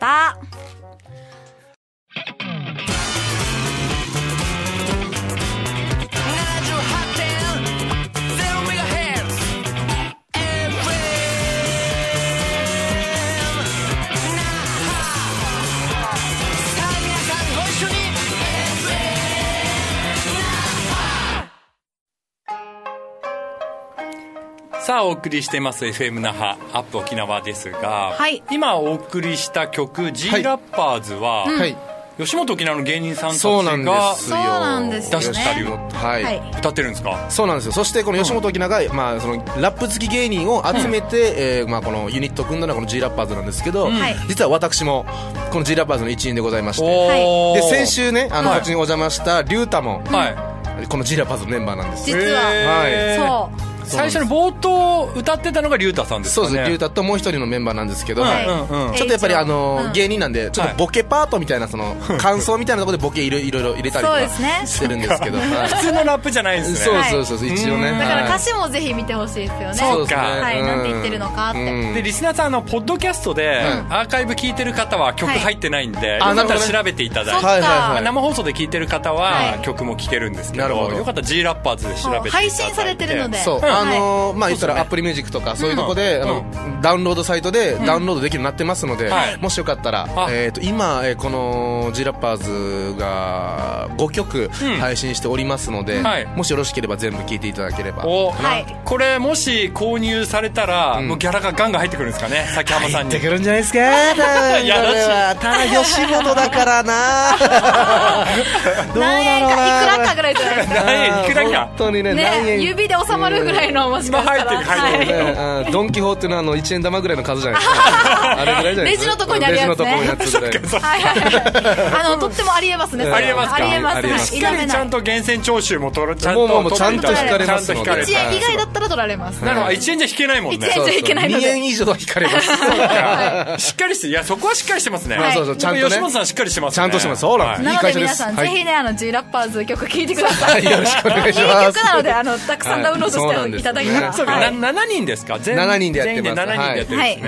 さあお送りしています エフエム 那覇アップ沖縄ですが、 はい、 今お送りした曲 G ラッパーズは、はい、吉本沖縄の芸人さんたちが出したり歌ってるんですか。 そうなんですよ。そしてこの吉本沖縄が、まあ、そのラップ付き芸人を集めて、うんえーまあ、このユニットを組んだのがこの G ラッパーズなんですけど、うん、実は私もこの G ラッパーズの一員でございまして、で先週ねあの、はい、こっちにお邪魔したリュウタも、はい、この G ラッパーズのメンバーなんです。 実は、はい、そう最初に冒頭歌ってたのがリュウタさんですかね。 そうです。リュウタともう一人のメンバーなんですけど、はいうんうん、ちょっとやっぱりあの、うん、芸人なんでちょっとボケパートみたいなその感想みたいなところでボケいろいろ入れたりとかしてるんですけど、 はい、普通のラップじゃないんですね。そうそうそう一応ね。 だから歌詞もぜひ見てほしいですよね。 そうか。 はい、なんて言ってるのかって。 でリスナーさんあのポッドキャストでアーカイブ聞いてる方は曲入ってないんで、よかったら調べていただいて、はいはいはい、生放送で聞いてる方は曲も聴けるんですけど、よかったら G ラッパーズで調べていただいて。 配信されてるので。 そうあのまあ言ったらアップルミュージックとかそういうとこで、うん、あのダウンロードサイトでダウンロードできるようになってますので、うん、もしよかったら、えー、と今、えー、この G ラッパーズがごきょく配信しておりますので、うんはい、もしよろしければ全部聴いていただければ。 お、はい、これもし購入されたら、うん、もうギャラがガンガン入ってくるんですかね。崎浜さんに入ってくるんじゃないですか。やだし、ただ吉本だからな。 どうだろうな。いくらかぐらいじゃないですか。 何円いくらか。 本当にね、 ね何円指で収まるぐらいのもしかしたら。 入ってる入ってる。 はい、ドンキホーっていうのはあのいちえん玉ぐらいの数じゃないですか。あれぐらいじゃないですか。 レジのとこにあるやつね。 レジのとこにあるやつぐらい。 はいはい。あのとってもありえますね。 ありえますか。 ありえます。 しっかりちゃんと源泉徴収も取る。ちゃんともうもうちゃんと引かれますので。 いちえん以外だったら取られます。 なるほど。いちえんじゃ引けないもんね。 いちえんじゃ引けないので。 にえん以上は引かれます。 しっかりして、いやそこはしっかりしてますね。 そうそうちゃんとね。 吉本さんしっかりしてます。 ちゃんとしてます。そうなんです。 なので皆さんぜひねあの G ラッパーズ曲聴いてください。 よろしくお願いします。 いい曲なのであのたくさんダウンロードしていただきたら。 そうかななにんですか。 ななにんでやってます。 ななにんでやってるんですね。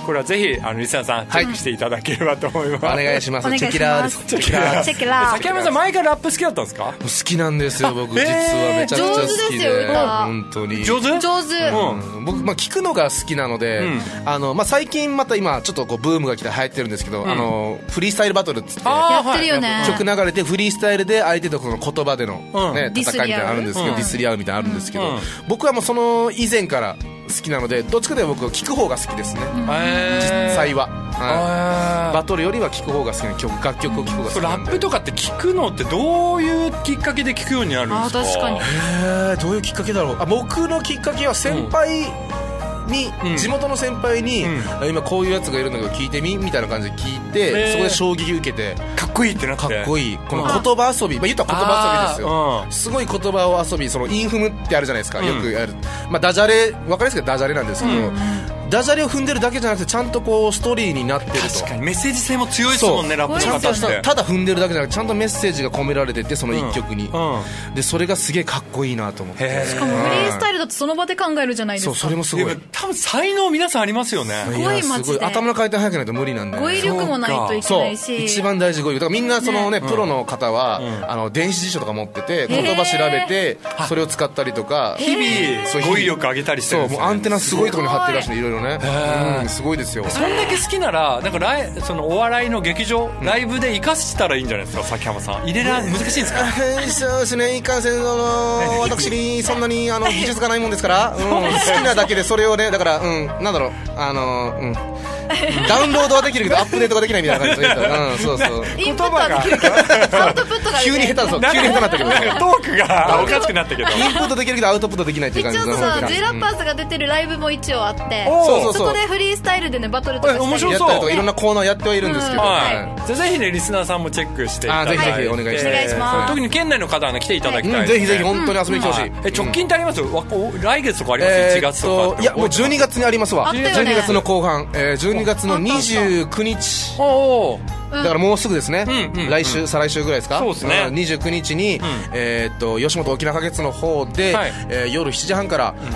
これはぜひあのリスナーさんチェックしていただければと思います、 お願いします。チェキラーです。 チェキラー。チェキラー。 崎山さん前からラップ好きだったんですか？ 好きなんですよ僕、実はめちゃくちゃ好きで。 上手ですよ歌。 本当に上手上手、 うん、僕、まあ、聞くのが好きなので、うん、あのまあ、最近また今ちょっとこうブームが来て流行ってるんですけど、うん、あのフリースタイルバトルっつってやってるよね。 曲流れてフリースタイルで相手とこの言葉での、ね、うん、戦いみたいなのあるんですけど、うん、ディスり合うみたいなのあるんですけど、うん、僕はもうその以前から好きなので、どっちかというと僕は聞く方が好きですね、うん、実際は、はい、バトルよりは聞く方が好きな曲、楽曲を聞く方が好きなんで。 ラップとかって聞くのってどういうきっかけで聞くようになるんですか？ あ、確かに。 へー、どういうきっかけだろう。あ、僕のきっかけは先輩、うんに、うん、地元の先輩に、うん、今こういうやつがいるんだけど聞いてみみたいな感じで聞いて、そこで衝撃受けて、 かっこいいってなって、 かっこいいこの言葉遊び、まあ、言ったら言葉遊びですよ、うん、すごい言葉を遊び、そのインフムってあるじゃないですか、うん、よくやる、まあ、ダジャレ、分かりやすいけどダジャレなんですけど、うん、ダジャレを踏んでるだけじゃなくてちゃんとこうストーリーになってると。 確かにメッセージ性も強いですもんね、ラップの方って。 ただ踏んでるだけじゃなくてちゃんとメッセージが込められてて、その一曲に、うんうん、でそれがすげえかっこいいなと思って。 しかもフリースタイルだとその場で考えるじゃないですか。 そう、それもすごい。 多分才能皆さんありますよね。 すごいマジで頭の回転早くないと無理なんで、 語彙力もないといけないし、 一番大事語彙力だから、みんなそのね、ね、プロの方は、うん、あの電子辞書とか持ってて言葉調べてそれを使ったりとか、 日々語彙力上げたりしてるんですよ、ね、 そう、もうアンテナすごいところに張ってるらしいね、いろいろね、うん、すごいですよ。 そんだけ好きならなんかライそのお笑いの劇場、うん、ライブで生かしたらいいんじゃないですか、崎山さん。入れら難しいんですか？ そうですね、いかんせん、あの私にそんなにあの技術がないもんですから、うん、好きなだけでそれをね、だからうんなんだろう、あのうんダウンロードはできるけどアップデートができないみたいな感じで、うん、そうそう、 インプットはできるけどアウトプットが急に下手だそう、急に下手になったけど、 トークがおかしくなったけど、 インプットできるけどアウトプットできないっていう感じで、 一応さ J ラッパーズが出てるライブも一応あって、 そうそうそこでフリースタイルでねバトルとか面白そう、やったりとかいろんなコーナーやってはいるんですけど、 じゃあぜひねリスナーさんもチェックしていただいて、 ぜひぜひお願いします。 特に県内の方は来ていただきたい。 ぜひぜひ本当に遊びに来てほしい。 え、直近ってあります？来月とかあります？いちがつとか。 いやもうじゅうにがつにありますわ。じゅうにがつの後半、じゅうにがつのにじゅうくにち、だからもうすぐですね、来週再来週ぐらいですか。 そうですね、 にじゅうくにちにえっと吉本沖縄花月の方で夜しちじはんから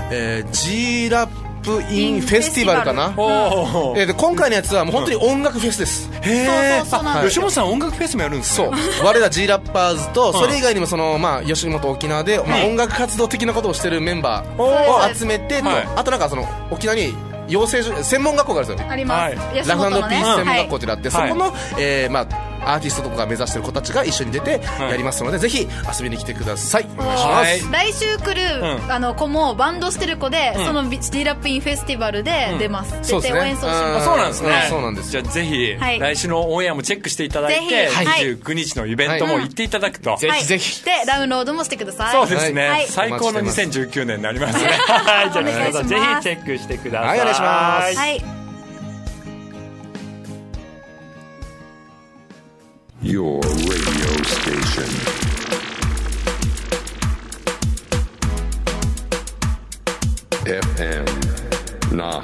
G ラップインフェスティバルかな、うん、で今回のやつはもう本当に音楽フェスです、うん、 へえ、吉本さん音楽フェスもやるんですね。 そう我ら G ラッパーズとそれ以外にもその、まあ、吉本沖縄で、まあ、音楽活動的なことをしてるメンバーを集めて、はい、あとなんかその沖縄に養成所専門学校があるんですよ。 あります、 はい、ラフ&ピース専門学校ってあって、はい、そこの、えー、まあアーティストとかが目指してる子たちが一緒に出てやりますので、はい、ぜひ遊びに来てください。お願いします。 来週来る、うん、あの子もバンドしてる子で、うん、その G ラップインフェスティバルで出ます、うん、出て応援奏します。 そうなんですね、 はい、 そうなんです。 じゃあぜひ、はい、来週のオンエアもチェックしていただいて、にじゅうくにちのイベントも行っていただくと、はい、 ぜひぜひでダウンロードもしてください。 そうですね、 はい、 最高のにせんじゅうきゅうねんになりますねはい、じゃあ皆さんぜひチェックしてください。 はい、お願いします。 はい、 Your radio station. F M Naha.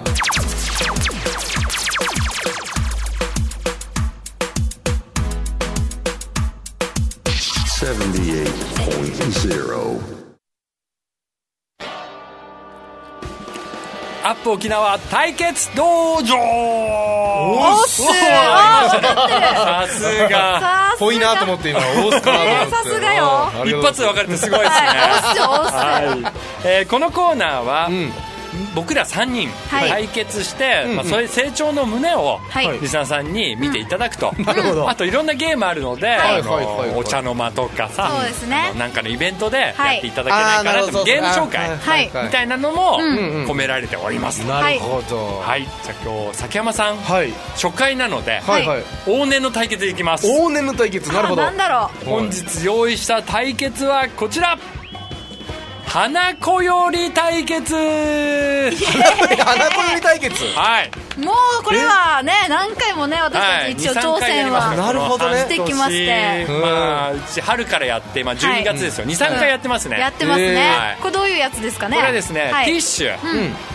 seventy-eight point zero. アップ沖縄対決道場。 おっすー、 さすがぽいなと思って今オースかなと思って、 さすがよ、 一発で分かるってすごいですね。 はい、おっすー、 はい、えー、このコーナーは、うん、僕らさんにん対決して、はい、まあ、それ成長の旨をリスナーさんに見ていただくと、うん、あといろんなゲームあるので、はい、あのお茶の間とかさ、 そうですね、 なんかのイベントでやっていただけないかなと、ゲーム紹介みたいなのも込められております。 なるほど。 はい、じゃあ今日崎山さん、 はい、 初回なので、 はいはい、 往年の対決いきます。 往年の対決、なるほど。 なんだろう、本日用意した対決はこちら、花子より対決。 花子より対決、 はい、 もうこれはね何回もね私たち一応挑戦はしてきまして、 まあうち春からやって、まあ、じゅうにがつですよ、にさんかいやってますね。 やってますね、はい、これどういうやつですかね。 これはですね、ティッシュ、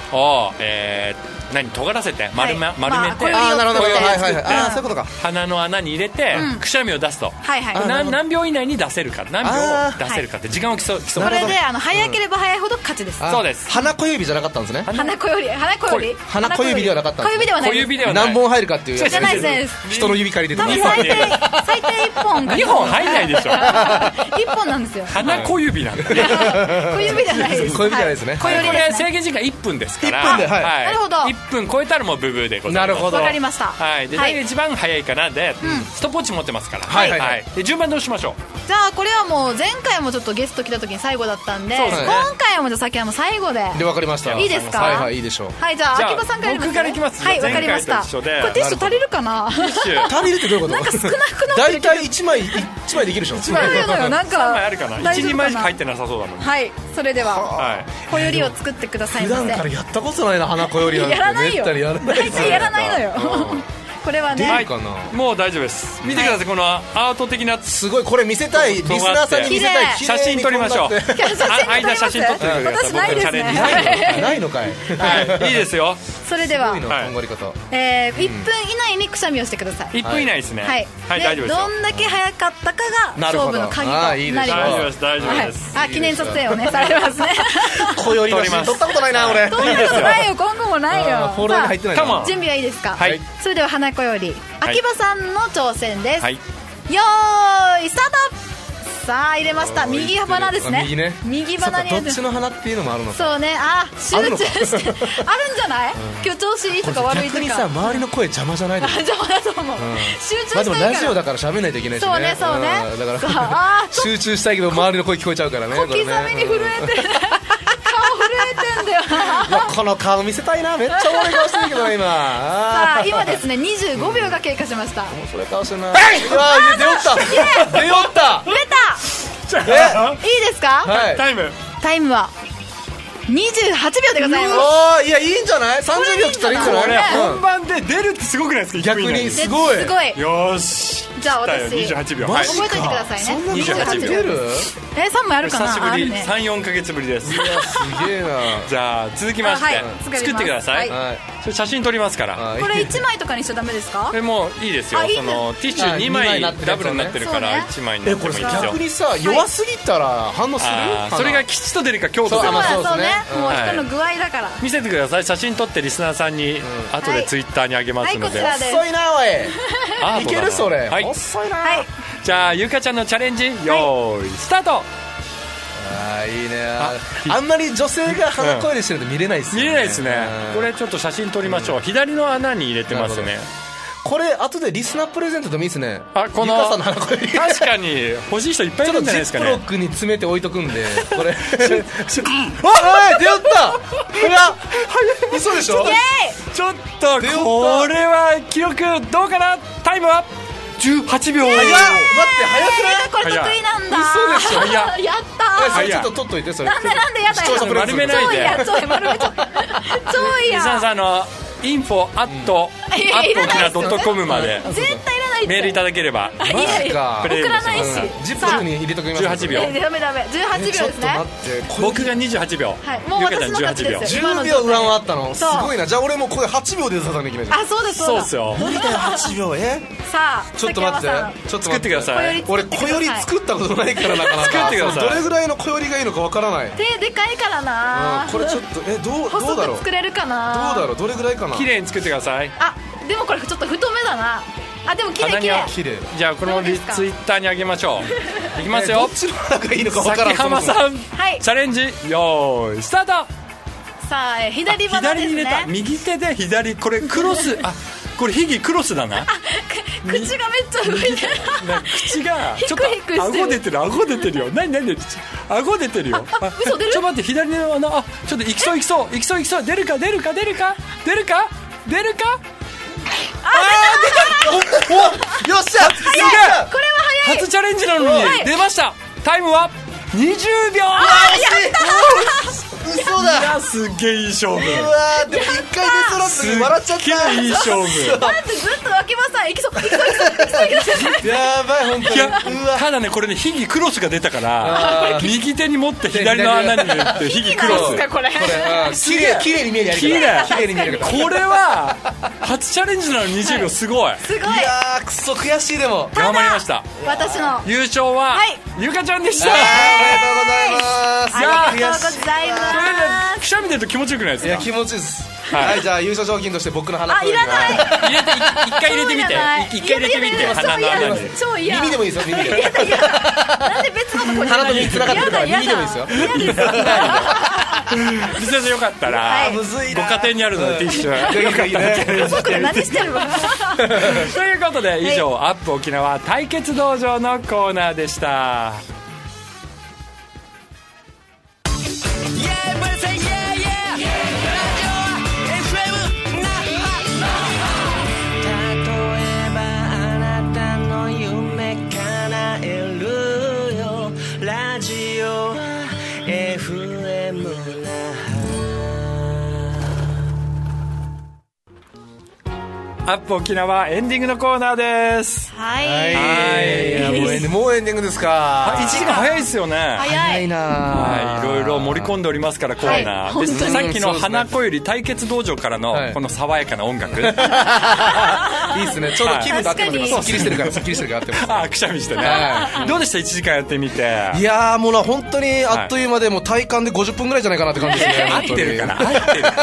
を、えー、何尖らせて丸,、ま、丸めて、 ああなるほど、はいはいはい、ああそういうことか。 鼻の穴に入れて、うん、くしゃみを出すと、 はいはい、 何, 何秒以内に出せるか何秒出せるかって時間を競う、 それであの早ければ早いほど勝ちです、 うん、そうです。 鼻小指じゃなかったんですね。 鼻小指鼻小指鼻小指ではなかったんです。 小指ではないです。 小指ではない。 何本入るかっていうやつじゃないです。 人の指借りて多分最低最低いっぽんかにほん入んないでしょいっぽんなんですよ。 鼻小指なんだね小指ではないです。 小指じゃないですね。 小指ですね。 これ制限時間いっぷんですから、 いっぷんで、はい、 なるほど。 いっぷん超えたらもうブブーでございます。 なるほど、 わかりました。 はい、で誰が一番早いかなで、うん、ストップウォッチ持ってますから、 はいはいはい、 で順番どうしましょう。 じゃあこれはもう前回もちょっとゲスト来た時に最後だったんで、 そうですね、 今回はもうじゃあ先はもう最後でで、わかりました。 いいですか。 はいはい、いいでしょう。 はい、じゃあ秋葉さんからやります。 僕からいきます。 はい、わかりました。これティッシュ足りるかな。 ティッシュ足りるってどういうこと。 なんか少なくなってる。 大体いちまいいちまいできるでしょ。いちまいなんかさんまいあるかな。いちにまいしか入ってなさそうだもん。 はい、それでは、 はい、 小よりを作ってくださいませ。 普段からやったことないな、花小よりなんて。 やらないよ。 大体やらないのよこれはね、 はい、もう大丈夫です。見てください、はい、このアート的な、 すごいこれ見せたい、リスナーさんに見せたい。 写真撮りましょう。間写真撮ってください。 私ないですね。 ないのかい。 はい、いいですよ。 それでは、えー、いっぷん以内にくしゃみをしてください。 いっぷん以内ですね。 はい、 はい、大丈夫です。 どんだけ早かったかが勝負の鍵となります。 大丈夫です、大丈夫です。 あ、記念撮影をねされますね。 小よりの写真撮ったことないな俺。 撮ったことないよ、今後もないよ。 フォローに入ってない。 準備はいいですか。 はい。 それでは花小より秋葉さんの挑戦です。 はい、 よーいスタート。さあ入れました。右鼻ですね。 右ね。 右鼻に。 どっちの鼻っていうのもあるのか。 そうね。あ、集中してあるんじゃない。今日調子いいとか悪いとか。 逆にさ、周りの声邪魔じゃないですか。 邪魔だと思う。集中したいから。 まあでもラジオだから喋んないといけないしね。 そうね、そうね。 だから集中したいけど周りの声聞こえちゃうからね。 小刻みに震えてる。てんだよこの顔見せたいな。めっちゃ俺顔してるけど今。 さあ今ですねにじゅうごびょうが経過しました。 それ顔してるな。うわ出よった出よった出た。いいですか。 タイムタイムはにじゅうはちびょうでございます。 おー、いやいいんじゃない。さんじゅうびょう切ったらいいんじゃない。 これ本番で出るってすごくないですか。 逆にすごい。 すごい。 よし、 じゃあ私にじゅうはちびょう覚えておいてくださいね。 そんなに出る。 え、さんまいあるかな。 久しぶり、さん、よんかげつぶりです。 いやすげえな。 じゃあ続きまして作ってください。それ写真撮りますから。 これいちまいとかにしちゃダメですか。 これもういいですよ。そのティッシュにまいダブルになってるからいちまいになってもいいですよ。 逆にさ、弱すぎたら反応する。 それが吉と出るか凶と出るか。 そうね、もう人の具合だから。 見せてください。写真撮ってリスナーさんに後でツイッターにあげますので。 遅いなおい。いけるそれ。遅いな。 じゃあゆかちゃんのチャレンジよーいスタート。 あーいいね。あんまり女性が鼻声でしてると見れないですね。 見れないですね。これちょっと写真撮りましょう。左の穴に入れてますね。 これ後でリスナープレゼントでもいいですね。 あ、この確かに欲しい人いっぱいいるんじゃないですかね。 ちょっとジップロックに詰めて置いとくんでこれ。あ、おい出よった。これは嘘でしょ。 ちょっとこれは記録どうかな。タイムはじゅうはちびょう。 早っ。待って早くない。 これ得意なんだ。 嘘でしょ。 早っ。 やったー。ちょっと取っといてそれ。 なんでなんでやだよ。 丸めないで。 超いい丸めちゃった。超いいや。 リスナーさんのインフォアットアット沖縄ドットコムまで絶対いらないメールいただければ。 マジか。 送らないし。 ジップロックに入れときます。 じゅうはちびょう。 ダメダメ。じゅうはちびょうですね。 僕がにじゅうはちびょう。 はい。もう私の勝ちですよ。 じゅうびょう上回ったの。すごいな。じゃあ俺もこれはちびょうで出さなきゃいけないじゃん。 あ、そうですそうですよ。 無理だよはちびょう。え。 さあちょっと待って。ちょっと作ってください。 俺小より作ったことないからなかなか。 作ってください。 どれぐらいの小よりがいいのかわからない。 手でかいからな。 これちょっとえどうどうだろう。 作れるかな。 どうだろう。どれぐらいかな。 綺麗に作ってください。 あ、でもこれちょっと太めだな。あ、でも綺麗綺麗。 綺麗。 じゃあこのツイッターにあげましょう。いきますよ。 どっちの方がいいのかわからない。 崎浜さん、チャレンジよーいスタート。 さあ左鼻ですね。 左に入れた。右手で左。これクロス。あ、これヒギクロスだな。 口がめっちゃ上に。 口がちょっと顎出てる。顎出てるよ。何何顎出てるよ。 あ、嘘出る。 ちょっと待って左の穴。あ、ちょっといきそういきそういきそういきそう。出るか出るか出るか出るか出るか。 あー出た。 およっしゃ。すげえ。 これは早い。 初チャレンジなのに出ました。タイムはにじゅうびょう。 あーやったー。嘘だ。 いやすっげえいい勝負。 うわーでも一回出そらずに笑っちゃった。 すっげえいい勝負。 だってずっと分か秋葉さん、行きそう、行きそう、行きそう、行きそう、行きそう。 やばい、本当に。 いや、ただね、これね、ヒギクロスが出たから、右手に持って左の穴に入れて、ヒギクロス。 これ。 これ、綺麗、綺麗に見えるやり方。 綺麗。 綺麗に見える。 これは、初チャレンジなのにじゅうびょう、すごい。 すごい。 いやー、くそ悔しいでも。 頑張りました。 私の。 優勝は、ゆかちゃんでした。 ありがとうございます。 ありがとうございます。 これね、くしゃみ出ると気持ちよくないですか？ いや、気持ちいいです。はい、じゃあ優勝賞金として僕の鼻あ、いらない。 入れて、一回入れてみて。一回入れてみて、鼻の穴に。 超嫌。 耳でもいいですよ、耳で。 嫌だ嫌だ。なんで別のとこに鼻と耳つながってるから耳でもいいですよ。 嫌です。 リセさんよかったら、ご家庭にあるのでティッシュ。よかったら。 僕ら何してるの？ ということで、以上、アップ沖縄対決道場のコーナーでした。アップ沖縄エンディングのコーナーです。 はい。 はい。もうエンディング、もうエンディングですか。 いちじかん早いですよね。 早いな。 はい。いろいろ盛り込んでおりますから、コーナー。で、さっきの花子より対決道場からのこの爽やかな音楽。いいですね。ちょうど気分と合ってます。すっきりしてるから、すっきりしてるから合ってます。 あ、くしゃみしてね。どうでしたいちじかんやってみて。 いやー、もう本当にあっという間で、もう体感でごじゅっぷんぐらいじゃないかなって感じですね。 合ってるから、合ってるから。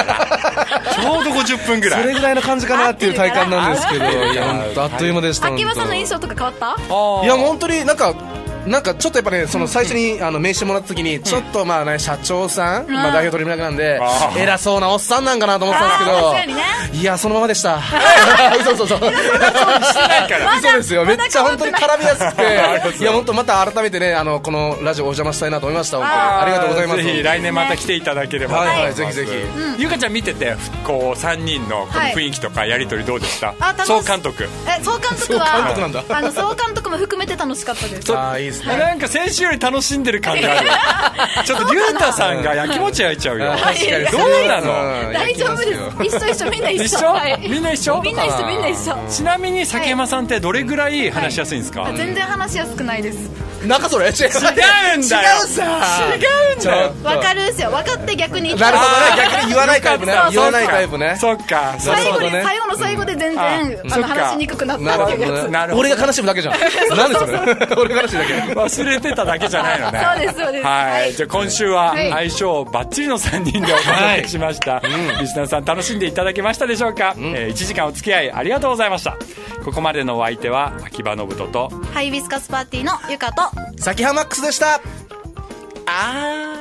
ちょうどごじゅっぷんぐらい。 それぐらいの感じかなっていう体感なんですけど。いや、本当あっという間でした。 秋葉さんの印象とか変わった？ いや、本当になんかなんかちょっとやっぱね、その最初にあの名刺もらった時にちょっとまあね、社長さん、まあ代表取締役なんで偉そうなおっさんなんかなと思ってたんですけど、いやそのままでした。嘘嘘嘘。嘘ですよ。めっちゃ本当に絡みやすくて、いや本当また改めてね、あのこのラジオお邪魔したいなと思いました。本当にありがとうございます。 ぜひ来年また来ていただければ。 はいはい、ぜひぜひ。 ゆかちゃん見ててこうさんにんのこの雰囲気とかやり取りどうでした？総監督。 え、総監督は総監督なんだ。 あの総監督も含めて楽しかったです。 ああ、いいですね。 なんか先週より楽しんでる感がある。ちょっと龍太さんがやきもち焼いちゃうよ。 確かに。 どうなの？ 大丈夫です。一緒一緒、みんな一緒。 一緒？みんな一緒？ みんな一緒、みんな一緒。 ちなみに崎山さんってどれぐらい話しやすいんですか？ 全然話しやすくないです。 なんかそれ違うんだよ。 違うさ。違うんだよ。 わかるんすよ。分かって逆に。 なるほどね。逆に言わないタイプね。言わないタイプね。 そっか。 最後に最後の最後で全然あの話しにくくなったっていうやつ。 なるほど。 俺が悲しむだけじゃん。なんでそれ？俺が悲しいだけ。 忘れてただけじゃないのね。 そうですそうです。 はい。じゃあ今週は相性バッチリのさんにんでお届けしました。リスナーさん楽しんでいただけましたでしょうか？いちじかんお付き合いありがとうございました。ここまでのお相手は秋葉信人とハイビスカスパーティーのゆかと崎浜マックスでした。 あー